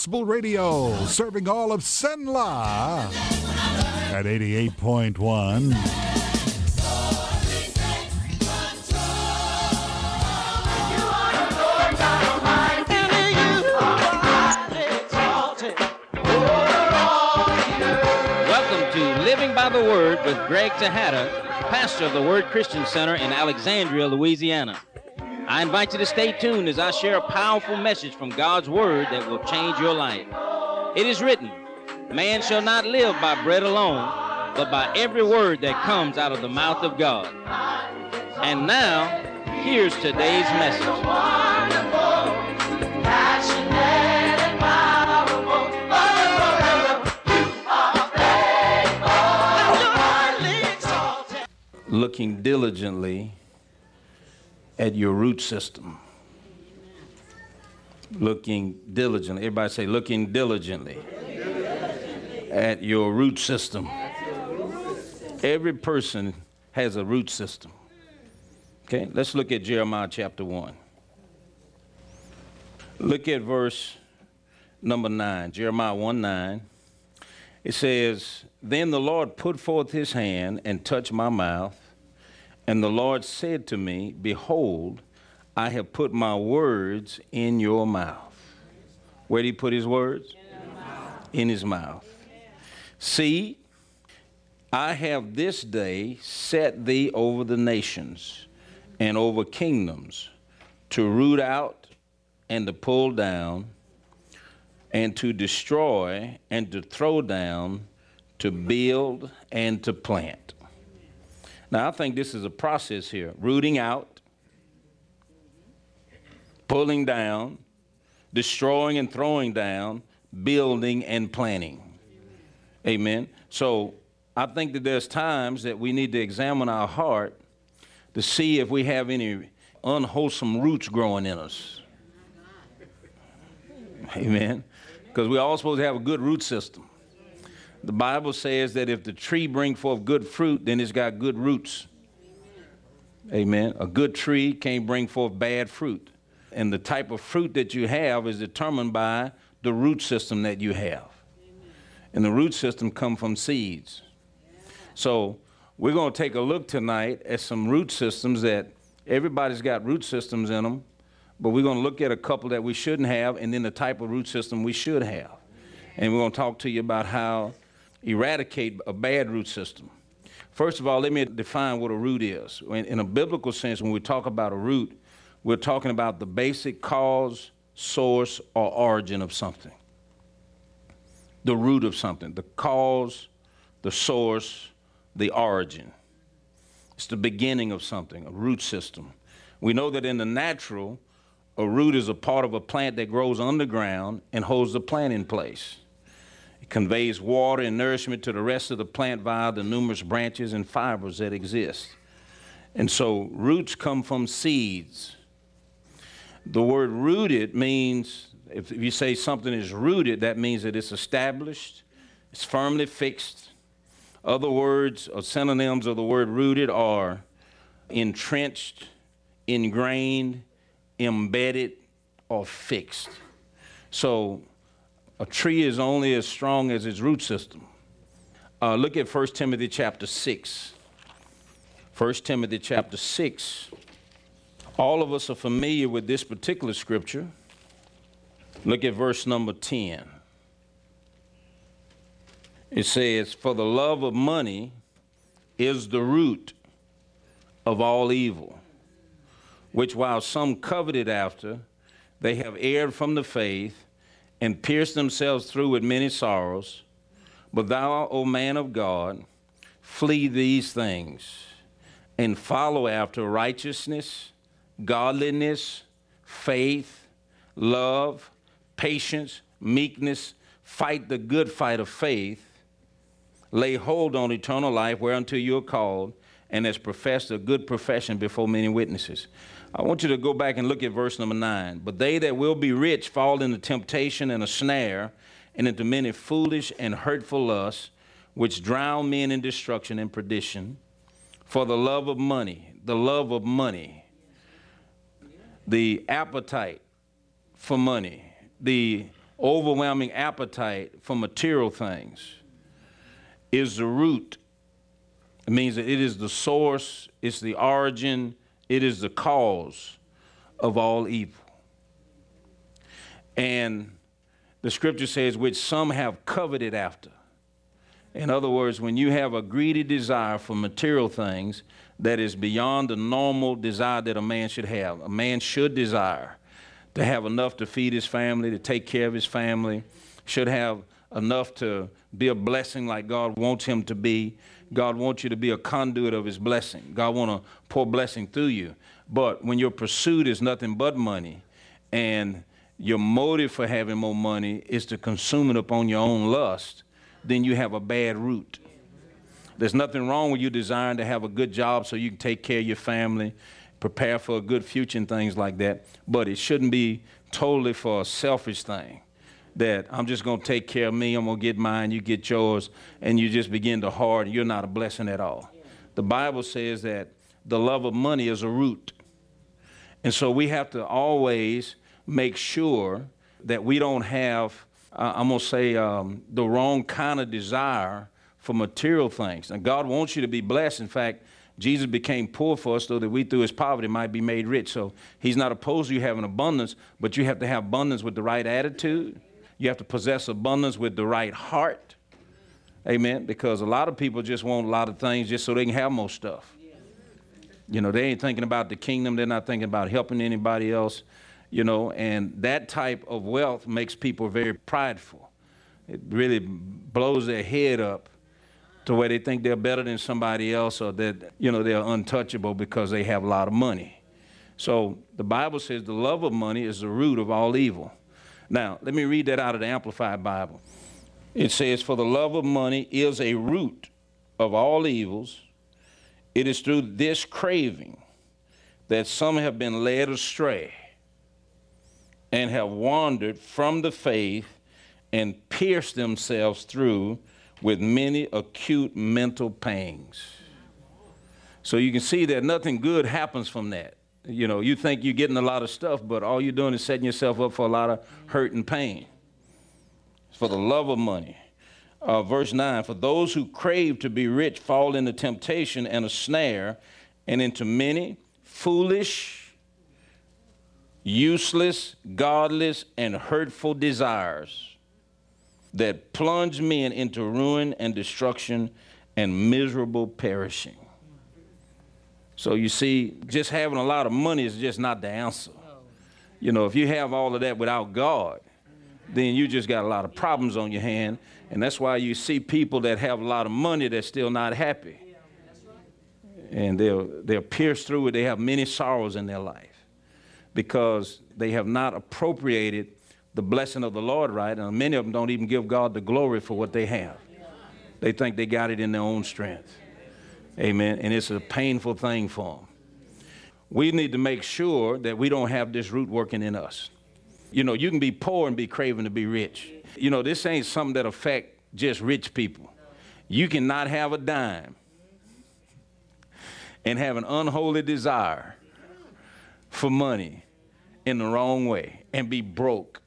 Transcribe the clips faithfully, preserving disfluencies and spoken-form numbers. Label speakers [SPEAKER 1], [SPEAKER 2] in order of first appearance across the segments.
[SPEAKER 1] Gospel Radio, serving all of Cenla at eighty-eight point one.
[SPEAKER 2] Welcome to Living by the Word with Greg Tejada, pastor of the Word Christian Center in Alexandria, Louisiana. I invite you to stay tuned as I share a powerful message from God's Word that will change your life. It is written, man shall not live by bread alone, but by every word that comes out of the mouth of God. And now, here's today's message. Looking diligently at your root system. Looking diligently. Everybody say, looking diligently at your root system. Every person has a root system. Okay, let's look at Jeremiah chapter one. Look at verse number nine, Jeremiah one nine. It says, then the Lord put forth his hand and touched my mouth, and the Lord said to me, behold, I have put my words in your mouth. Where did he put his words? In, mouth. in his mouth. See, I have this day set thee over the nations and over kingdoms, to root out and to pull down, and to destroy and to throw down, to build and to plant. Now, I think this is a process here. Rooting out, pulling down, destroying and throwing down, building and planting. Amen. So I think that there's times that we need to examine our heart to see if we have any unwholesome roots growing in us. Amen. Because we're all supposed to have a good root system. The Bible says that if the tree brings forth good fruit, then it's got good roots. Amen. A good tree can't bring forth bad fruit. And the type of fruit that you have is determined by the root system that you have. And the root system comes from seeds. So we're going to take a look tonight at some root systems that everybody's got root systems in them. But we're going to look at a couple that we shouldn't have, and then the type of root system we should have. And we're going to talk to you about how eradicate a bad root system. First of all, let me define what a root is. In a biblical sense, when we talk about a root, we're talking about the basic cause, source, or origin of something. The root of something, the cause, the source, the origin. It's the beginning of something, a root system. We know that in the natural, a root is a part of a plant that grows underground and holds the plant in place. It conveys water and nourishment to the rest of the plant via the numerous branches and fibers that exist. And so roots come from seeds. The word rooted means, if you say something is rooted, that means that it's established, it's firmly fixed. Other words or synonyms of the word rooted are entrenched, ingrained, embedded, or fixed. So a tree is only as strong as its root system. Uh, look at First Timothy chapter six. First Timothy chapter six. All of us are familiar with this particular scripture. Look at verse number ten. It says, for the love of money is the root of all evil, which while some coveted after, they have erred from the faith and pierced themselves through with many sorrows. But thou, O man of God, flee these things and follow after righteousness, godliness, faith, love, patience, meekness. Fight the good fight of faith. Lay hold on eternal life whereunto you are called, and has professed a good profession before many witnesses. I want you to go back and look at verse number nine. But they that will be rich fall into temptation and a snare, and into many foolish and hurtful lusts, which drown men in destruction and perdition. For the love of money, the love of money, the appetite for money, the overwhelming appetite for material things is the root. It means that it is the source, it's the origin, it is the cause of all evil. And the scripture says, which some have coveted after. In other words, when you have a greedy desire for material things that is beyond the normal desire that a man should have. A man should desire to have enough to feed his family, to take care of his family, should have enough to be a blessing like God wants him to be. God wants you to be a conduit of his blessing. God wants to pour blessing through you. But when your pursuit is nothing but money, and your motive for having more money is to consume it upon your own lust, then you have a bad root. There's nothing wrong with you desiring to have a good job so you can take care of your family, prepare for a good future and things like that. But it shouldn't be totally for a selfish thing, that I'm just going to take care of me, I'm going to get mine, you get yours, and you just begin to hoard, and you're not a blessing at all. The Bible says that the love of money is a root. And so we have to always make sure that we don't have, uh, I'm going to say, um, the wrong kind of desire for material things. And God wants you to be blessed. In fact, Jesus became poor for us so that we through his poverty might be made rich. So he's not opposed to you having abundance, but you have to have abundance with the right attitude. You have to possess abundance with the right heart. Amen. Because a lot of people just want a lot of things just so they can have more stuff. You know, they ain't thinking about the kingdom. They're not thinking about helping anybody else. You know, and that type of wealth makes people very prideful. It really blows their head up to where they think they're better than somebody else, or that, you know, they're untouchable because they have a lot of money. So the Bible says the love of money is the root of all evil. Now, let me read that out of the Amplified Bible. It says, for the love of money is a root of all evils. It is through this craving that some have been led astray and have wandered from the faith and pierced themselves through with many acute mental pangs. So you can see that nothing good happens from that. You know, you think you're getting a lot of stuff, but all you're doing is setting yourself up for a lot of hurt and pain. It's for the love of money. Uh, verse nine, for those who crave to be rich fall into temptation and a snare, and into many foolish, useless, godless, and hurtful desires that plunge men into ruin and destruction and miserable perishing. So you see, just having a lot of money is just not the answer. You know, if you have all of that without God, then you just got a lot of problems on your hand. And that's why you see people that have a lot of money that's still not happy. And they're, they're pierced through it. They have many sorrows in their life because they have not appropriated the blessing of the Lord right. And many of them don't even give God the glory for what they have. They think they got it in their own strength. Amen. And it's a painful thing for them. We need to make sure that we don't have this root working in us. You know, you can be poor and be craving to be rich. You know, this ain't something that affect just rich people. You cannot have a dime and have an unholy desire for money in the wrong way and be broke.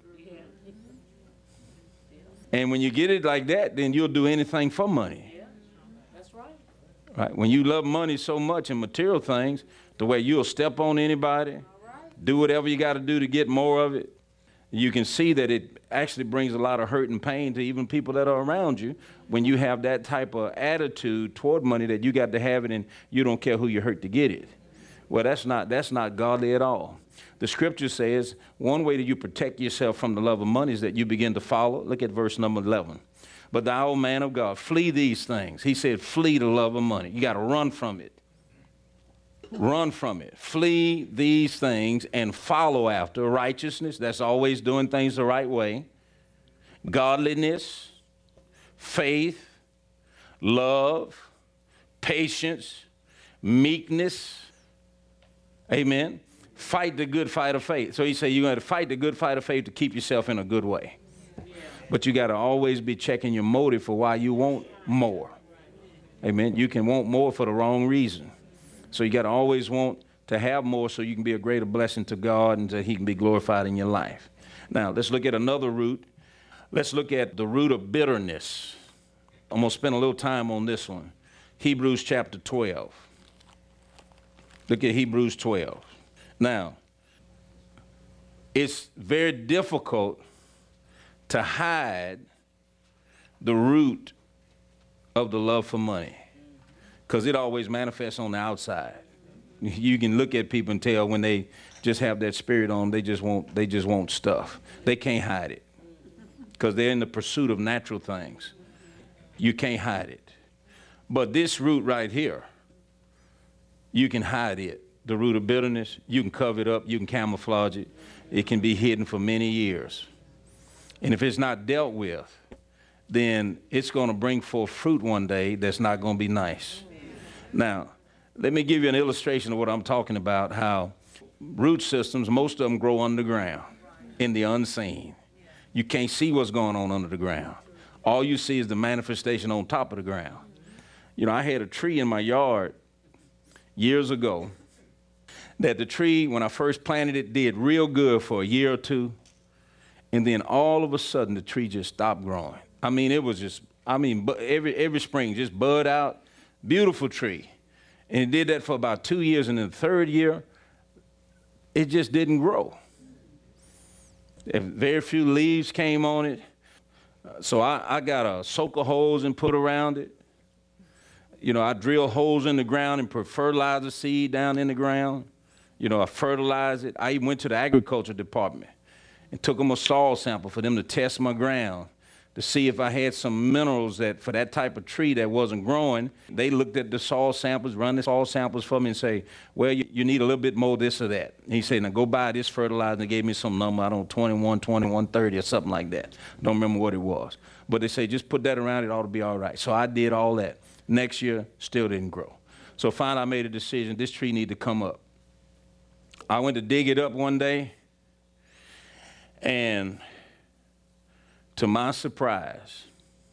[SPEAKER 2] And when you get it like that, then you'll do anything for money. Right? When you love money so much and material things, the way you'll step on anybody, do whatever you got to do to get more of it, you can see that it actually brings a lot of hurt and pain to even people that are around you when you have that type of attitude toward money that you got to have it and you don't care who you hurt to get it. Well, that's not, that's not godly at all. The scripture says one way that you protect yourself from the love of money is that you begin to follow. Look at verse number eleven. But thou, O man of God, flee these things. He said, flee the love of money. You got to run from it. Run from it. Flee these things and follow after righteousness. That's always doing things the right way. Godliness, faith, love, patience, meekness. Amen. Fight the good fight of faith. So he said, you're going to fight the good fight of faith to keep yourself in a good way. But you got to always be checking your motive for why you want more. Amen. You can want more for the wrong reason. So you got to always want to have more so you can be a greater blessing to God and so he can be glorified in your life. Now, let's look at another root. Let's look at the root of bitterness. I'm going to spend a little time on this one. Hebrews chapter twelve. Look at Hebrews twelve. Now, it's very difficult to hide the root of the love for money because it always manifests on the outside. You can look at people and tell when they just have that spirit on them, they just want, they just want stuff. They can't hide it because they're in the pursuit of natural things. You can't hide it. But this root right here, you can hide it. The root of bitterness, you can cover it up, you can camouflage it. It can be hidden for many years. And if it's not dealt with, then it's going to bring forth fruit one day that's not going to be nice. Now, let me give you an illustration of what I'm talking about, how root systems, most of them grow underground in the unseen. You can't see what's going on under the ground. All you see is the manifestation on top of the ground. You know, I had a tree in my yard years ago that the tree, when I first planted it, did real good for a year or two. And then all of a sudden, the tree just stopped growing. I mean, it was just, I mean, every, every spring, just bud out, beautiful tree. And it did that for about two years. And in the third year, it just didn't grow. Very few leaves came on it. So I, I got a soaker hose and put around it. You know, I drill holes in the ground and put fertilizer seed down in the ground. You know, I fertilize it. I even went to the agriculture department and took them a soil sample for them to test my ground to see if I had some minerals that for that type of tree that wasn't growing. They looked at the soil samples, run the soil samples for me and say, well, you, you need a little bit more this or that. And he said, now go buy this fertilizer. And they gave me some number, I don't know, twenty-one, twenty-one, thirty or something like that. Don't remember what it was. But they say, just put that around, it ought to be all right. So I did all that. Next year, still didn't grow. So finally I made a decision, this tree needed to come up. I went to dig it up one day, and to my surprise,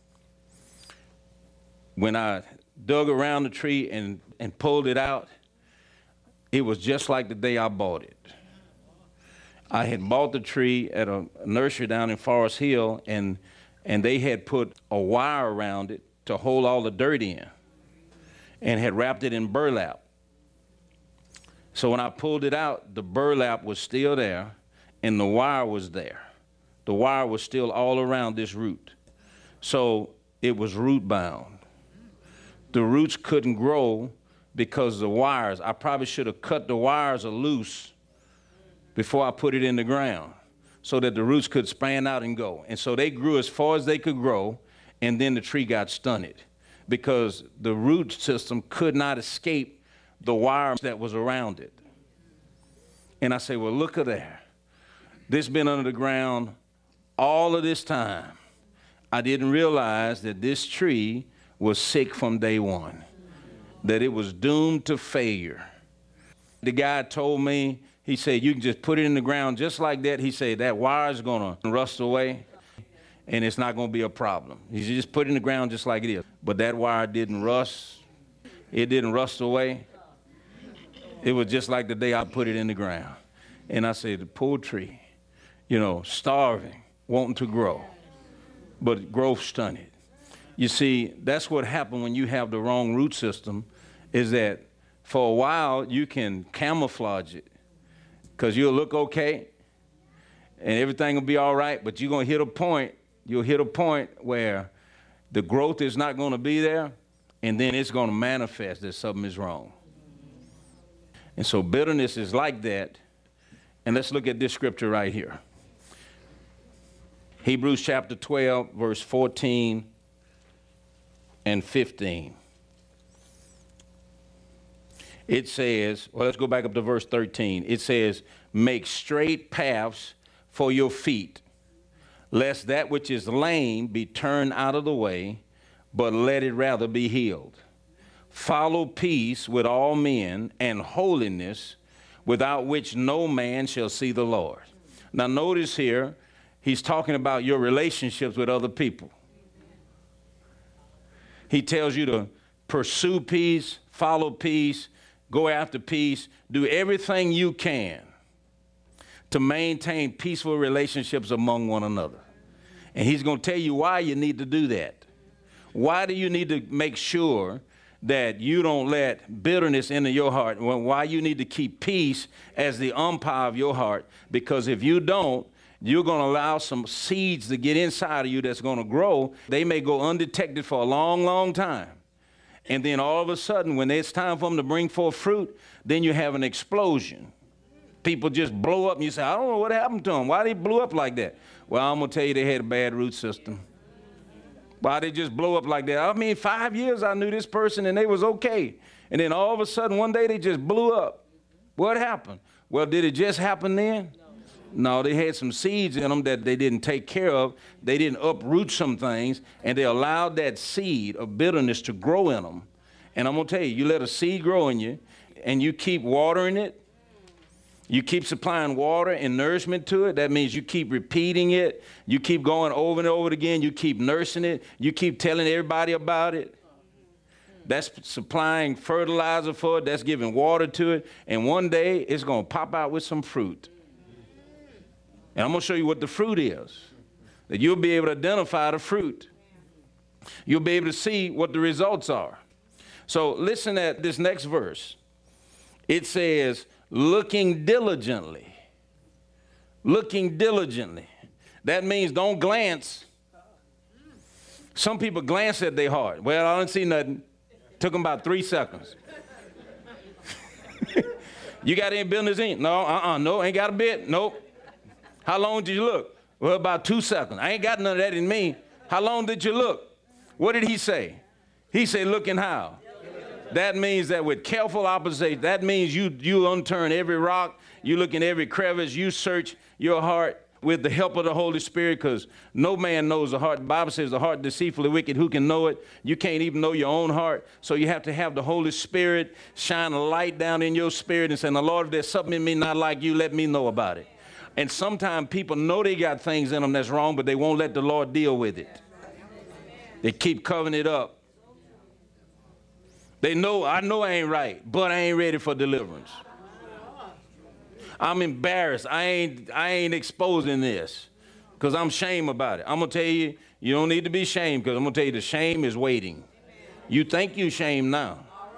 [SPEAKER 2] when I dug around the tree and, and pulled it out, it was just like the day I bought it. I had bought the tree at a nursery down in Forest Hill, and, and they had put a wire around it to hold all the dirt in and had wrapped it in burlap. So when I pulled it out, the burlap was still there and the wire was there. The wire was still all around this root. So it was root bound. The roots couldn't grow because the wires, I probably should have cut the wires loose before I put it in the ground so that the roots could span out and go. And so they grew as far as they could grow, and then the tree got stunted because the root system could not escape the wire that was around it. And I say, well, look at that. This been under the ground all of this time. I didn't realize that this tree was sick from day one, that it was doomed to failure. The guy told me, he said, you can just put it in the ground just like that. He said, that wire is going to rust away and it's not going to be a problem. He said, just put it in the ground just like it is. But that wire didn't rust. It didn't rust away. It was just like the day I put it in the ground. And I said, the poor tree, you know, starving, wanting to grow, but growth stunted. You see, that's what happened when you have the wrong root system, is that for a while you can camouflage it because you'll look okay and everything will be all right, but you're going to hit a point, you'll hit a point where the growth is not going to be there, and then it's going to manifest that something is wrong. And so bitterness is like that. And let's look at this scripture right here. Hebrews chapter twelve, verse fourteen and fifteen. It says, well, let's go back up to verse thirteen. It says, make straight paths for your feet, lest that which is lame be turned out of the way, but let it rather be healed. Follow peace with all men and holiness, without which no man shall see the Lord. Now notice here, he's talking about your relationships with other people. He tells you to pursue peace, follow peace, go after peace, do everything you can to maintain peaceful relationships among one another. And he's going to tell you why you need to do that. Why do you need to make sure that you don't let bitterness into your heart? Why you need to keep peace as the umpire of your heart? Because if you don't, you're going to allow some seeds to get inside of you that's going to grow. They may go undetected for a long, long time. And then all of a sudden, when it's time for them to bring forth fruit, then you have an explosion. People just blow up and you say, I don't know what happened to them. Why they blew up like that? Well, I'm going to tell you, they had a bad root system. Why they just blow up like that? I mean, five years I knew this person and they was okay. And then all of a sudden, one day they just blew up. What happened? Well, did it just happen then? No, they had some seeds in them that they didn't take care of. They didn't uproot some things, and they allowed that seed of bitterness to grow in them. And I'm going to tell you, you let a seed grow in you, and you keep watering it. You keep supplying water and nourishment to it. That means you keep repeating it. You keep going over and over again. You keep nursing it. You keep telling everybody about it. That's supplying fertilizer for it. That's giving water to it. And one day, it's going to pop out with some fruit. And I'm going to show you what the fruit is. That you'll be able to identify the fruit. You'll be able to see what the results are. So listen at this next verse. It says, looking diligently. Looking diligently. That means don't glance. Some people glance at their heart. Well, I didn't see nothing. Took them about three seconds. You got any business in? No, uh-uh, no, ain't got a bit. Nope. How long did you look? Well, about two seconds. I ain't got none of that in me. How long did you look? What did he say? He said, looking how? That means that with careful observation, that means you, you unturn every rock, you look in every crevice, you search your heart with the help of the Holy Spirit, because no man knows the heart. The Bible says the heart deceitfully wicked, who can know it? You can't even know your own heart. So you have to have the Holy Spirit shine a light down in your spirit and say, now, Lord, if there's something in me not like you, let me know about it. And sometimes people know they got things in them that's wrong, but they won't let the Lord deal with it. They keep covering it up. They know, I know I ain't right, but I ain't ready for deliverance. I'm embarrassed. I ain't, I ain't exposing this because I'm ashamed about it. I'm going to tell you, you don't need to be ashamed, because I'm going to tell you the shame is waiting. You think you ashamed now.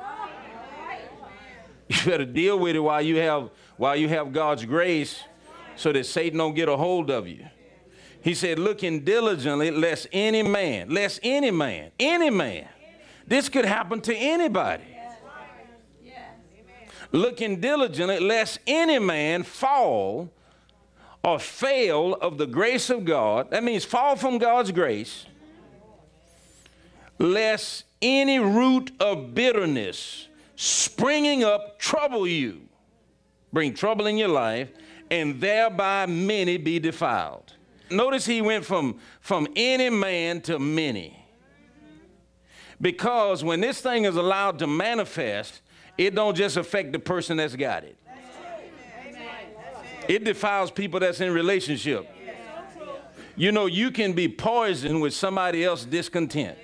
[SPEAKER 2] You better deal with it while you have, while you have God's grace, so that Satan don't get a hold of you. He said, looking diligently, lest any man, lest any man, any man. This could happen to anybody. Looking diligently, lest any man fall or fail of the grace of God. That means fall from God's grace. Lest any root of bitterness springing up trouble you, bring trouble in your life, and thereby many be defiled. Notice he went from, from any man to many. Because when this thing is allowed to manifest, it don't just affect the person that's got it. It defiles people that's in relationship. You know, you can be poisoned with somebody else's discontent.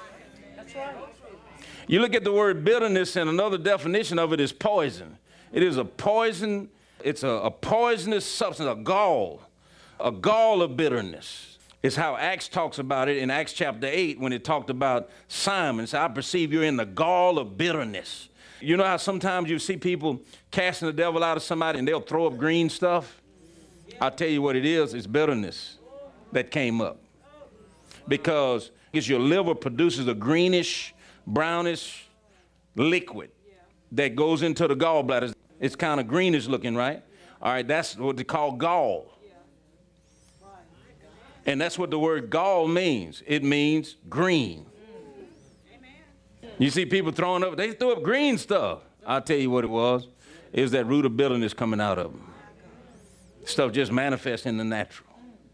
[SPEAKER 2] You look at the word bitterness, and another definition of it is poison. It is a poison. It's a, a poisonous substance, a gall, a gall of bitterness. It's how Acts talks about it in Acts chapter eight when it talked about Simon. So I perceive you're in the gall of bitterness. You know how sometimes you see people casting the devil out of somebody and they'll throw up green stuff? I'll tell you what it is. It's bitterness that came up. Because your liver produces a greenish, brownish liquid that goes into the gallbladder. It's kind of greenish looking, right? All right, that's what they call gall. And that's what the word gall means. It means green. You see people throwing up, they threw up green stuff. I'll tell you what it was. It was that root of bitterness coming out of them. Stuff just manifests in the natural.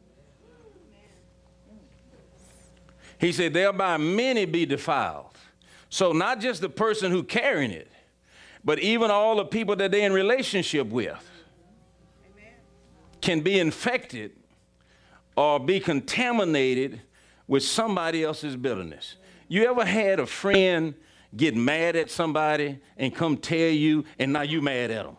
[SPEAKER 2] He said, thereby many be defiled. So not just the person who carrying it, but even all the people that they're in relationship with can be infected or be contaminated with somebody else's bitterness. You ever had a friend get mad at somebody and come tell you, and now you mad at them?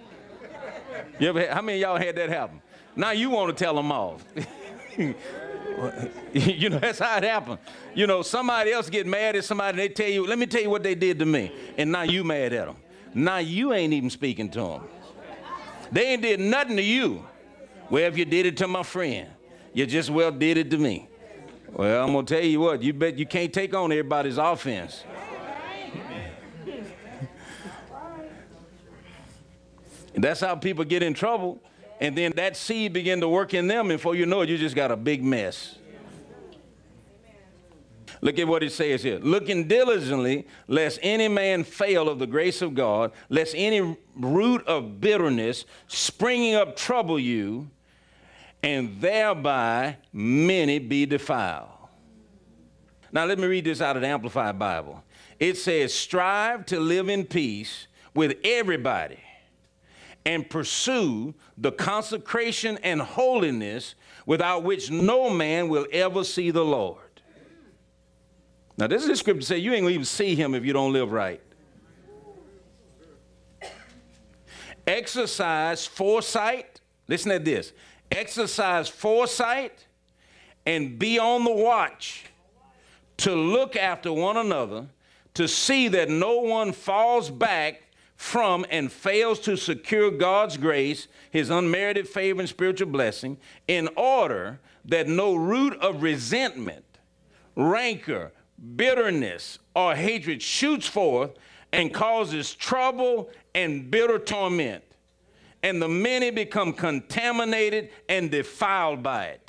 [SPEAKER 2] You ever had, how many of y'all had that happen? Now you want to tell them off. You know, that's how it happened. You know, somebody else get mad at somebody, and they tell you, let me tell you what they did to me. And now you mad at them. Now you ain't even speaking to them. They ain't did nothing to you. Well, if you did it to my friend, you just well did it to me. Well, I'm going to tell you what, you bet you can't take on everybody's offense. And that's how people get in trouble. And then that seed begin to work in them, and before you know it, you just got a big mess. Look at what it says here. Looking diligently, lest any man fail of the grace of God, lest any root of bitterness springing up trouble you, and thereby many be defiled. Now let me read this out of the Amplified Bible. It says, strive to live in peace with everybody, and pursue the consecration and holiness without which no man will ever see the Lord. Now, this is the scripture say you ain't gonna even see him if you don't live right. Exercise foresight. Listen to this. Exercise foresight and be on the watch to look after one another, to see that no one falls back from and fails to secure God's grace, his unmerited favor and spiritual blessing, in order that no root of resentment, rancor, bitterness, or hatred shoots forth and causes trouble and bitter torment, and the many become contaminated and defiled by it.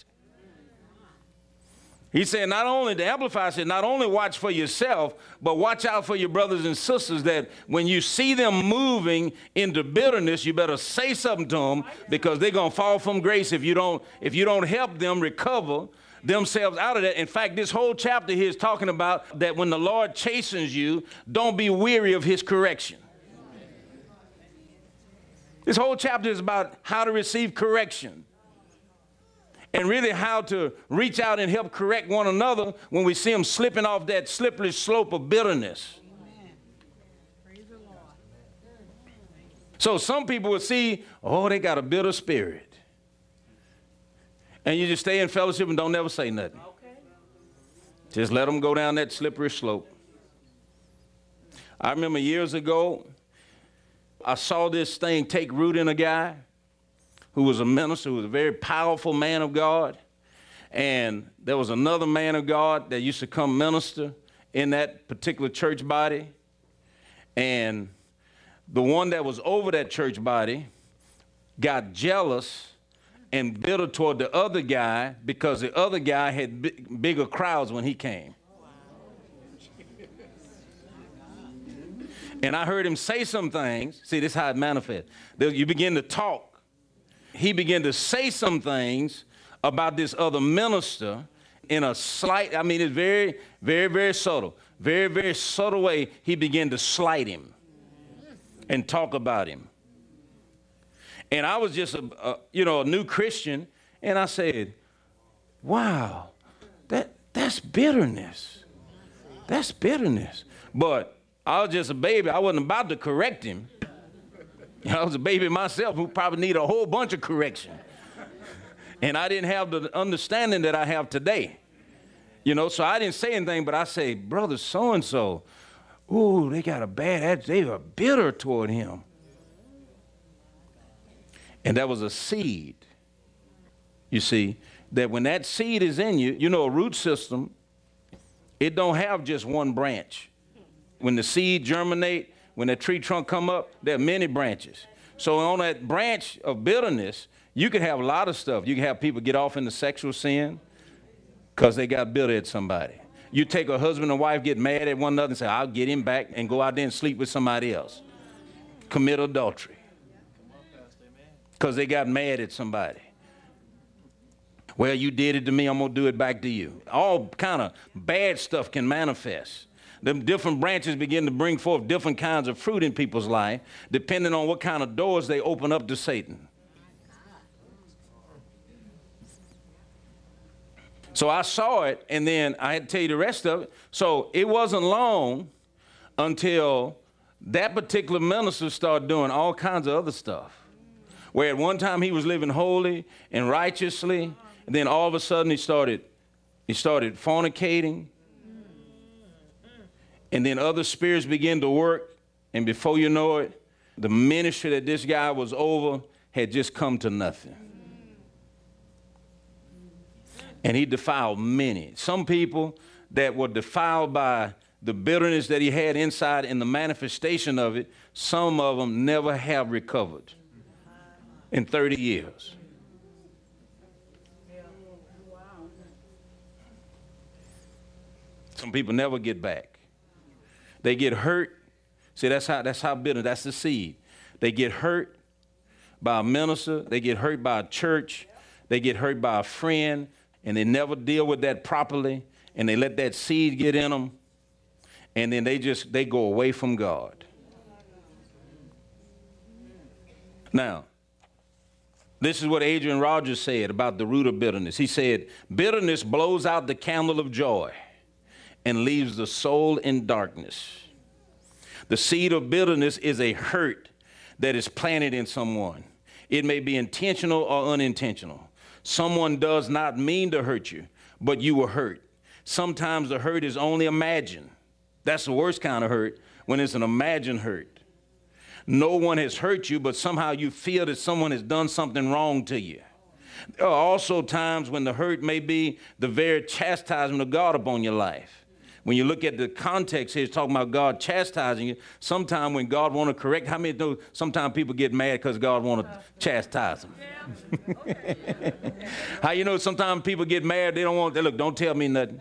[SPEAKER 2] He said, not only, the Amplifier said, not only watch for yourself, but watch out for your brothers and sisters, that when you see them moving into bitterness, you better say something to them, because they're going to fall from grace if you don't, if you don't help them recover themselves out of that. In fact, this whole chapter here is talking about that when the Lord chastens you, don't be weary of his correction. This whole chapter is about how to receive correction, and really how to reach out and help correct one another when we see them slipping off that slippery slope of bitterness. Amen. Praise the Lord. So some people will see, oh, they got a bitter spirit. And you just stay in fellowship and don't never say nothing. Okay. Just let them go down that slippery slope. I remember years ago, I saw this thing take root in a guy who was a minister, who was a very powerful man of God. And there was another man of God that used to come minister in that particular church body. And the one that was over that church body got jealous and bitter toward the other guy because the other guy had big, bigger crowds when he came. And I heard him say some things. See, this is how it manifests. You begin to talk. He began to say some things about this other minister in a slight, I mean, it's very, very, very subtle. Very, very subtle way, he began to slight him and talk about him. And I was just, a, a, you know, a new Christian, and I said, wow, that that's bitterness. That's bitterness. But I was just a baby. I wasn't about to correct him. I was a baby myself who probably needed a whole bunch of correction. And I didn't have the understanding that I have today. You know, so I didn't say anything, but I say, brother so-and-so, ooh, they got a bad attitude. They were bitter toward him. And that was a seed, you see, that when that seed is in you, you know, a root system, it don't have just one branch. When the seed germinate, when the tree trunk come up, there are many branches. So on that branch of bitterness, you can have a lot of stuff. You can have people get off into sexual sin because they got bitter at somebody. You take a husband and wife, get mad at one another and say, I'll get him back, and go out there and sleep with somebody else. Commit adultery because they got mad at somebody. Well, you did it to me, I'm going to do it back to you. All kind of bad stuff can manifest. Them different branches begin to bring forth different kinds of fruit in people's life, depending on what kind of doors they open up to Satan. So I saw it, and then I had to tell you the rest of it. So it wasn't long until that particular minister started doing all kinds of other stuff. Where at one time he was living holy and righteously, and then all of a sudden he started He started fornicating. And then other spirits began to work. And before you know it, the ministry that this guy was over had just come to nothing. And he defiled many. Some people that were defiled by the bitterness that he had inside and the manifestation of it, some of them never have recovered in thirty years. Some people never get back. They get hurt. See, that's how, that's how bitter, that's the seed. They get hurt by a minister. They get hurt by a church. They get hurt by a friend, and they never deal with that properly, and they let that seed get in them, and then they just, they go away from God. Now, this is what Adrian Rogers said about the root of bitterness. He said, bitterness blows out the candle of joy and leaves the soul in darkness. The seed of bitterness is a hurt that is planted in someone. It may be intentional or unintentional. Someone does not mean to hurt you, but you were hurt. Sometimes the hurt is only imagined. That's the worst kind of hurt, when it's an imagined hurt. No one has hurt you, but somehow you feel that someone has done something wrong to you. There are also times when the hurt may be the very chastisement of God upon your life. When you look at the context here, it's talking about God chastising you. Sometimes when God want to correct, how many know sometimes people get mad because God want to chastise them? Yeah. How you know sometimes people get mad, they don't want, they look, don't tell me nothing.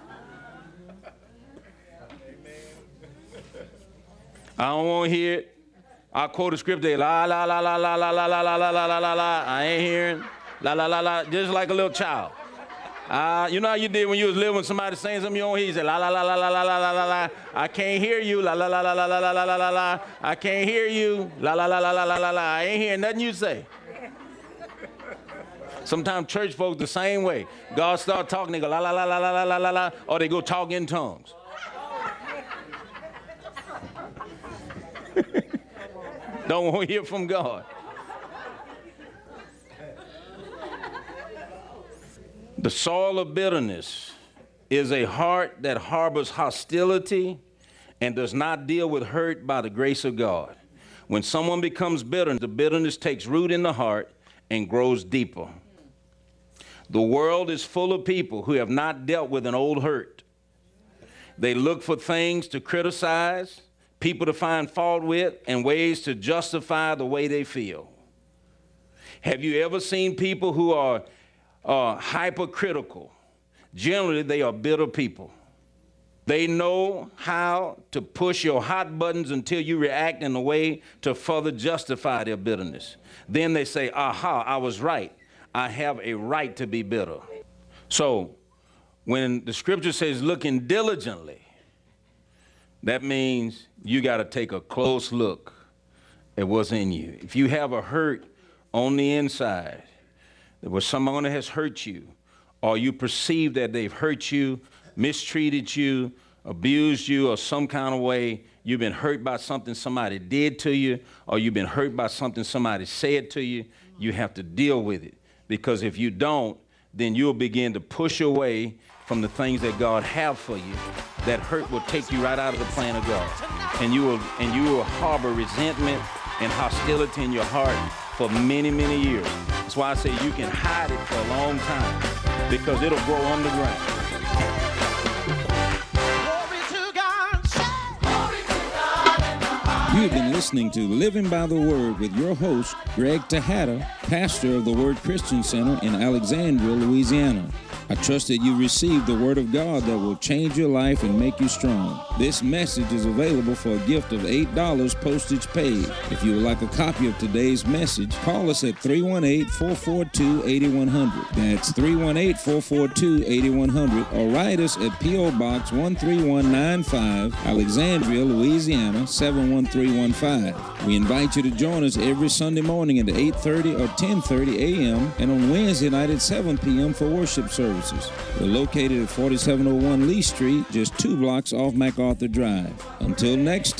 [SPEAKER 2] I don't want to hear it. I quote a scripture, la, la, la, la, la, la, la, la, la, la, la, la, la, la. I ain't hearing, la, la, la, la, just like a little child. Uh, you know how you did when you was living, when somebody saying something you don't hear, you say, la, la, la, la, la, la, la, la, la, la. I can't hear you, la, la, la, la, la, la, la, la, la, la, la. I can't hear you, la, la, la, la, la, la, la, la. I ain't hearing nothing you say. Sometimes church folks the same way. God start talking, they go, la, la, la, la, la, la, la, la, or they go talk in tongues. Don't want to hear from God. The soil of bitterness is a heart that harbors hostility and does not deal with hurt by the grace of God. When someone becomes bitter, the bitterness takes root in the heart and grows deeper. The world is full of people who have not dealt with an old hurt. They look for things to criticize, people to find fault with, and ways to justify the way they feel. Have you ever seen people who are uh, hypercritical? Generally, they are bitter people. They know how to push your hot buttons until you react in a way to further justify their bitterness. Then they say, aha, I was right. I have a right to be bitter. So when the scripture says looking diligently, that means you got to take a close look at what's in you. If you have a hurt on the inside, where someone has hurt you, or you perceive that they've hurt you, mistreated you, abused you, or some kind of way, you've been hurt by something somebody did to you, or you've been hurt by something somebody said to you, you have to deal with it. Because if you don't, then you'll begin to push away from the things that God have for you. That hurt will take you right out of the plan of God. And you will, and you will harbor resentment and hostility in your heart for many, many years. That's why I say you can hide it for a long time, because it'll grow underground.
[SPEAKER 3] You have been listening to Living by the Word with your host, Greg Tejada, pastor of the Word Christian Center in Alexandria, Louisiana. I trust that you received the Word of God that will change your life and make you strong. This message is available for a gift of eight dollars postage paid. If you would like a copy of today's message, call us at three one eight, four four two, eight one zero zero. That's three one eight, four four two, eight one zero zero, or write us at P O Box one three one nine five, Alexandria, Louisiana, seven one three one five. We invite you to join us every Sunday morning at eight thirty or ten thirty a m and on Wednesday night at seven p m for worship services. We're located at forty-seven oh one Lee Street, just two blocks off MacArthur Drive. Until next time.